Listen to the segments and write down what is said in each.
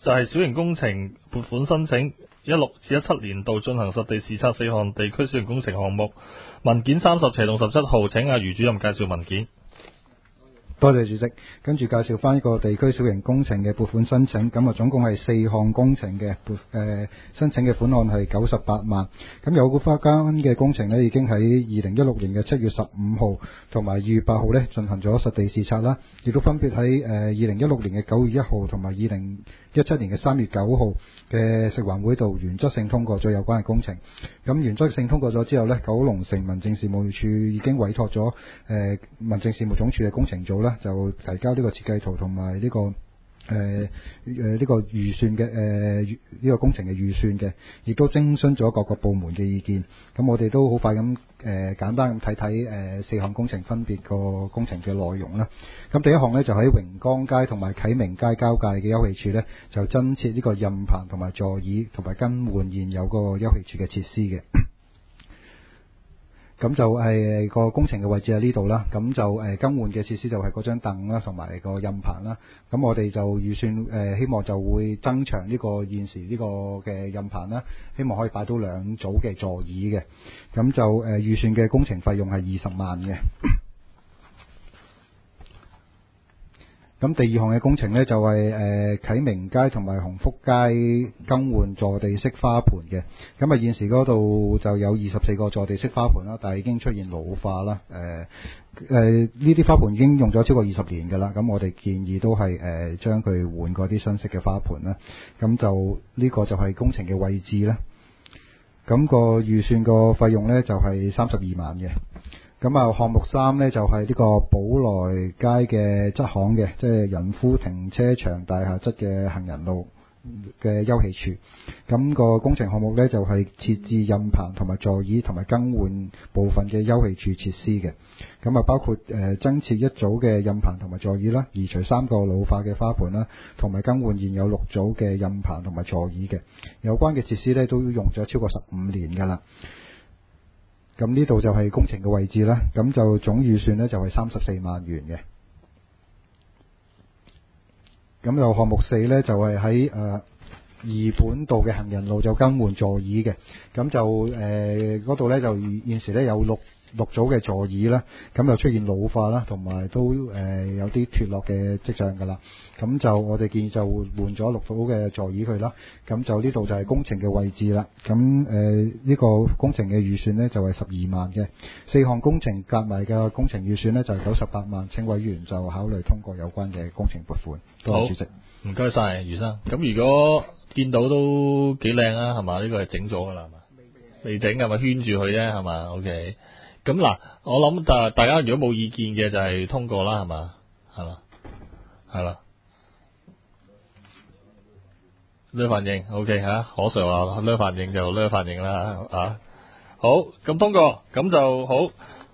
就係小型工程撥款申請16至17年度進行實地視察4項地區小型工程項目，文件30/17號，請阿余主任介紹文件。 多謝主席，跟住介紹翻一個地區小型工程嘅撥款申請，咁啊總共係4項工程嘅申請嘅款項係98萬。咁有嗰間嘅工程呢，已經喺2016年嘅7月15號同埋2月8號呢進行咗實地視察啦，亦都分別喺2016年嘅9月1號同埋2017年嘅3月9號嘅食環會度原則性通過咗有關嘅工程。咁原則性通過咗之後呢，九龍城民政事務處已經委託咗民政事務總署嘅工程組啦，就提交呢個設計圖同埋呢個呢個預算嘅呢個工程嘅預算嘅，亦都徵詢咗各個部門嘅意見。咁我哋都好快咁簡單咁睇睇4項工程分別個工程嘅內容啦。咁第一項呢，就喺榮光街同埋啟明街交界嘅休憩處呢，就增設呢個蔭棚同埋座椅，同埋更換現有個休憩處嘅設施嘅。咁就係個工程嘅位置喺呢度啦，咁就更換嘅設施就係嗰張凳啦，同埋個蔭棚啦。咁我哋就預算希望就會增長呢個現時呢個嘅蔭棚啦，希望可以擺到2組嘅座椅嘅。咁就預算嘅工程費用係20萬嘅。咁第二項嘅工程呢，就係啟明街同埋鴻福街更換坐地式花盆嘅。咁啊現時嗰度就有24個坐地式花盆啦，但係已經出現老化啦。呢啲花盆已經用咗超過20年㗎啦。咁我哋建議都係將佢換過啲新式嘅花盆啦。咁就呢個就係工程嘅位置啦。咁個預算個費用呢，就係32萬嘅。咁啊，項目3呢，就係呢個寶來街嘅側巷嘅，即係仁孚停車場大廈側嘅行人路嘅休憩處。咁個工程項目呢，就係設置蔭棚同埋座椅同埋更換部分嘅休憩處設施嘅。咁啊，包括增設1組嘅蔭棚同埋座椅啦，移除3個老化嘅花盆啦，同埋更換現有6組嘅蔭棚同埋座椅嘅。有關嘅設施呢，都用咗超過15年㗎啦。咁呢度就係工程嘅位置啦，咁就總預算呢，就係34萬元嘅。咁就項目4呢，就係喺二本道嘅行人路就更換座椅嘅。咁就嗰度呢，就現時呢有6組嘅座椅啦，咁就出現老化啦，同埋都有啲脫落嘅跡象㗎啦。咁就我哋建議就換咗6組嘅座椅佢啦。咁就呢度就係工程嘅位置啦。咁呢個工程嘅預算呢，就係12萬嘅。4項工程夾埋嘅工程預算呢，就係98萬。請委員就考慮通過有關嘅工程撥款。多謝主席。 唔該晒余生。咁如果見到都幾靚啊，係嘛？呢個係整咗㗎啦，係嘛？未整係咪圈住佢啫，係嘛 ？OK。咁嗱，我諗大家如果冇意見嘅就係通過啦，係嘛？係啦。呢反應 OK 嚇，何 Sir 話呢反應就呢反應啦啊。好，咁通過，咁就好。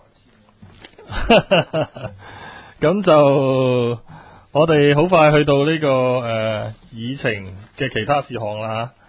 咁就我哋好快去到呢個議程嘅其他事項啦嚇。